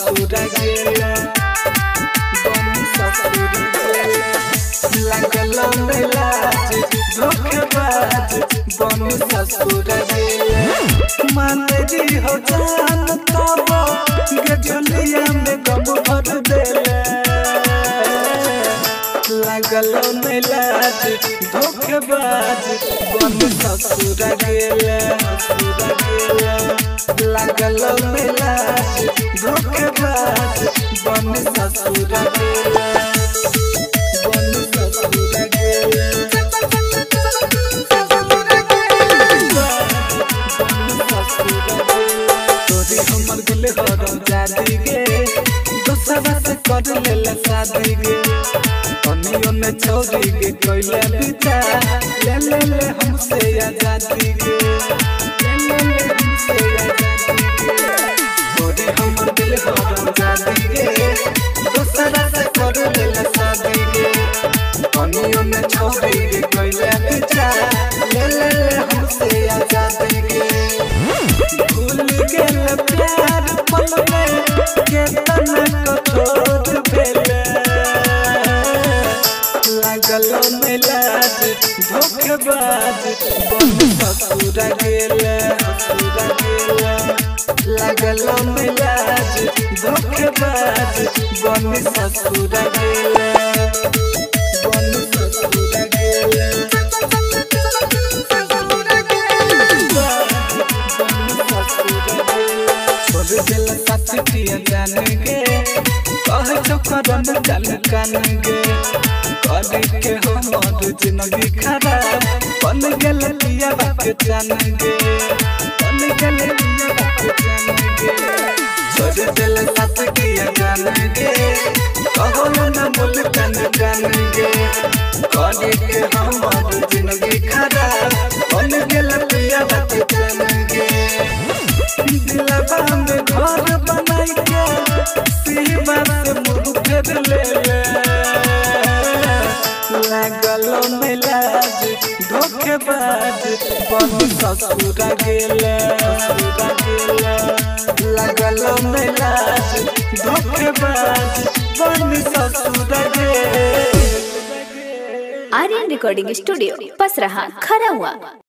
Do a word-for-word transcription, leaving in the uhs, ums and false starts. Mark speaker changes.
Speaker 1: ससुर गेला बनी ससुर गेला लागल में लाज धोखेबाज बनी ससुर गेला मांगरी हो जान तब गजलिया में गम भर देला लागल में लाज धोखेबाज बनी ससुर गेला ससुर गेला लागल में लाज धोखेबाज बनी ससुर गेला बनी ससुर गेला तोरी हमर गुल हरम जादी गे दोसरा से कर लेला शादी गे कनियों में छोरी गे कोइले बिता ले ले ले हमसे आजादी गे ले ले ले हमसे आजादी गे तोरी हमर दिल हरम जादी गे दोसरा से कर लेला शादी गे कनियों में छोरी गे कोइले बिता ले ले ले हमसे आजादी गे भूल गेल प्यार पल में केतना कठोर भेले लागल में लाज धोखेबाज बनी ससुर गेला ससुर गेला लागल में लाज धोखेबाज बनी ससुर गेला बनी ससुर गेला छोड़ दिल सच किया जान गे कह चौकरन चल कान गे कर के हमर जिंदगी खराब बन गेल पिया बाप जान गे बन गेल पिया बाप जान गे छोड़ दिल सच किया जान गे कहो न बोल कान कान गे कर के हमर जिंदगी खराब बन गेल पिया बाप जान गे दिलवा में घर बनाई के सीमा से मुँह फेर ले लागल में लाज धोखेबाज बनी ससुर गेला ससुर गेला लागल में लाज धोखेबाज बनी ससुर गेला।
Speaker 2: आर्यन रिकॉर्डिंग स्टूडियो पसराहा खरा हुआ।